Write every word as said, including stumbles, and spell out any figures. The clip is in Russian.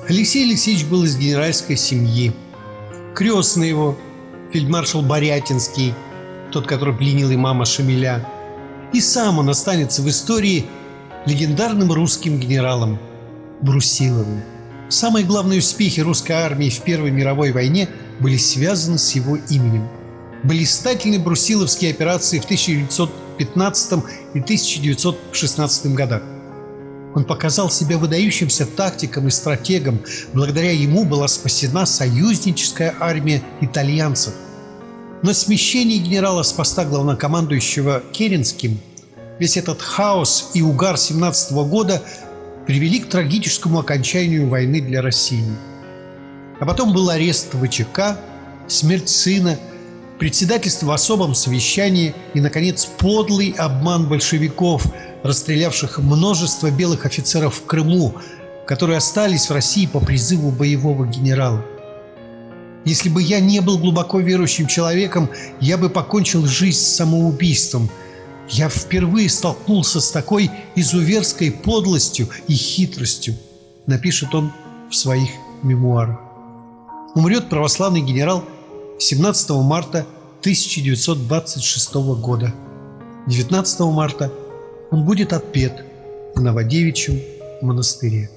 Алексей Алексеевич был из генеральской семьи. Крестный его, фельдмаршал Борятинский, тот, который пленил имама Шамиля. И сам он останется в истории легендарным русским генералом Брусиловым. Самые главные успехи русской армии в Первой мировой войне были связаны с его именем. Блистательные брусиловские операции в тысяча девятьсот пятнадцатом и тысяча девятьсот шестнадцатом годах. Он показал себя выдающимся тактиком и стратегом. Благодаря ему была спасена союзническая армия итальянцев. Но смещение генерала с поста главнокомандующего Керенским, весь этот хаос и угар семнадцатого года привели к трагическому окончанию войны для России. А потом был арест ВЧК, смерть сына, председательство в особом совещании и, наконец, подлый обман большевиков, расстрелявших множество белых офицеров в Крыму, которые остались в России по призыву боевого генерала. Если бы я не был глубоко верующим человеком, я бы покончил жизнь самоубийством. Я впервые столкнулся с такой изуверской подлостью и хитростью, напишет он в своих мемуарах. Умрет православный генерал семнадцатого марта тысяча девятьсот двадцать шестого года. девятнадцатого марта он будет отпет в Новодевичьем монастыре.